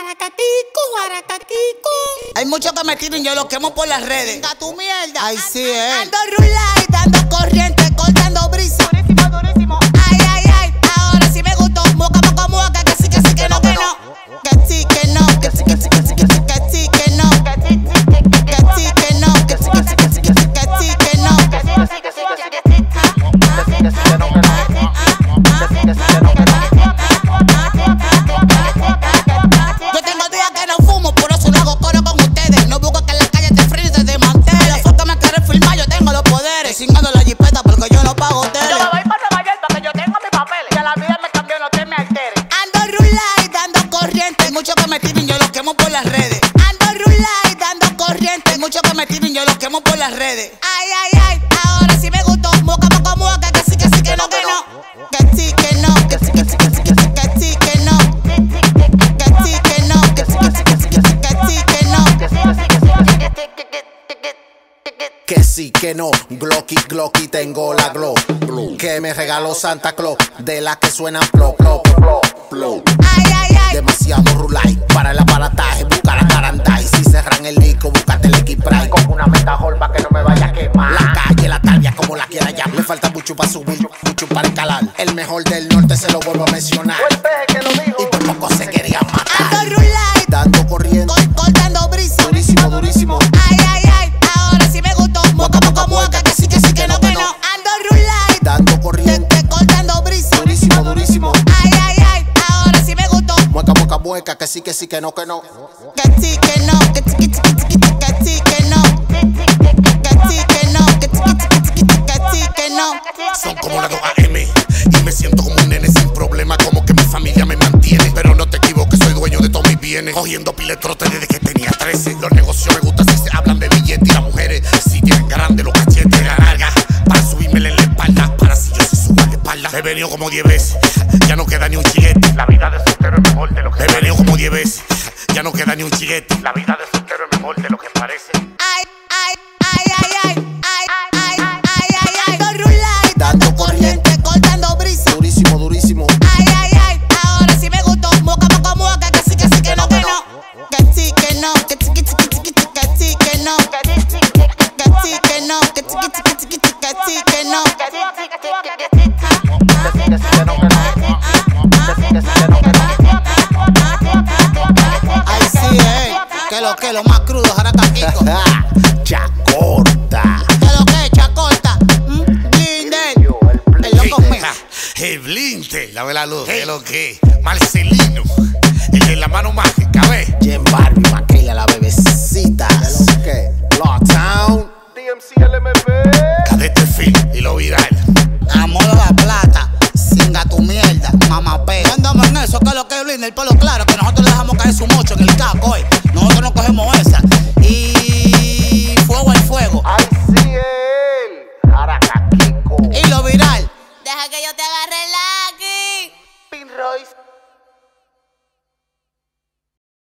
Hay muchos que me tiran, yo los quemo por las redes. Venga tu mierda. Ay, sí, Ando rulay, dando corriente, cortando brisa. Durísimo, durísimo. Ay, ay, ay, ahora sí me gustó. Moca, moca, moca, que sí, que no, que no. Que sí, que no, que sí, que sí, que sí, que sí, que sí, que no. Que sí, que no, que sí, que sí, que sí, que sí, que sí, que no. Yo tengo días que no fumo, por eso no hago coro con ustedes. No busco que en la calle te fríe y se desmantele. La foto me quiere filmar, yo tengo los poderes. Cingando la jipeta porque yo no pago tele. Yo me voy para Nueva York porque yo tengo mis papeles. Que la vida me cambió, no te me alteres. Ando rulay, dando corriente. Hay muchos que me tiran, yo los quemo por las redes. Ando rulay, dando corriente. Hay muchos que me tiran, yo los quemo por las redes. Ay, ay, ay, ahora sí me gustó. Moca, moca, moca, que sí, que sí, que no, que no. Que sí, que no, que sí, que sí, que sí, que sí, que sí, que no. Que sí, que no, que sí, que sí, que sí, que sí, que sí, que no. Que sí, que no, Glocky, Glocky, tengo la glow que me regaló Santa Claus, de las que suenan plop, plop, plop, plop. Ay, ay, ay. Demasiado rulay para el aparataje, busca la carandai. Si cerran el disco, búscate el X-Pray. Con una metajol pa' que no me vaya a quemar. La calle, la talvia, como la quiera llamar. Le falta mucho para subir, mucho para escalar. El mejor del norte se lo vuelvo a mencionar. Fue el peje que lo dijo. Y por poco se quería matar. Ando rulay, Dando corriente, cortando brisa. durísimo, durísimo. Ay, ay, ay, ahora sí me gustó. Moca, moca, moca, que sí, que no, que no. Ando rulay, Dando corriente, cortando brisa. durísimo, durísimo. Ay, ay, ay, ahora sí me gustó. Mueca, mueca, mueca, que sí, que no, que no. Que sí, que no, que sí, que sí, que no. Que sí, que no, que sí, que no. Son como las 2 AM y me siento como un nene sin problema, como que mi familia me mantiene. Pero no te equivoques, soy dueño de todos mis bienes. Cogiendo piletrote desde que tenía 13. Los negocios me gustan si se hablan de billetes. Y las mujeres si tienen grandes los cachetes. La larga para subírmela en la espalda, para si yo se suba la espalda. He venido como 10 veces, ya no queda ni un chiguete. La vida de soltero es mejor de lo que he venido como 10 veces, ya no queda ni un chiguete. La vida de soltero es mejor de lo que parece. Ay, ay, ay, ay, ay, ay, ay, ay, ay, ay. Ando rulay, Dando corriente, cortando brisa. durísimo, durísimo. Ay, ay, ay, ahora sí me gustó. Moca, moca, moca, que sí, que no, que no. Que sí, que no, que sí, que sí, que no. Que sí, que no, que sí, que no. Ay, sí, que lo más crudo, jaracaquico. Chacorta. Que chacorta. Blinder. El loco mío. El Blinte, la ve la luz, es lo que Marcelino, el de la mano mágica, ve. Jen Barbie, Maquila, la bebecita. ¿Qué? Lawtown. DMC LMP. Cadete Film y lo viral. Amor a la plata. Singa tu mierda. Mamá pe. Andamos en eso, que lo que es Blinder, el pelo claro. Que nosotros le dejamos caer su mocho en el caco,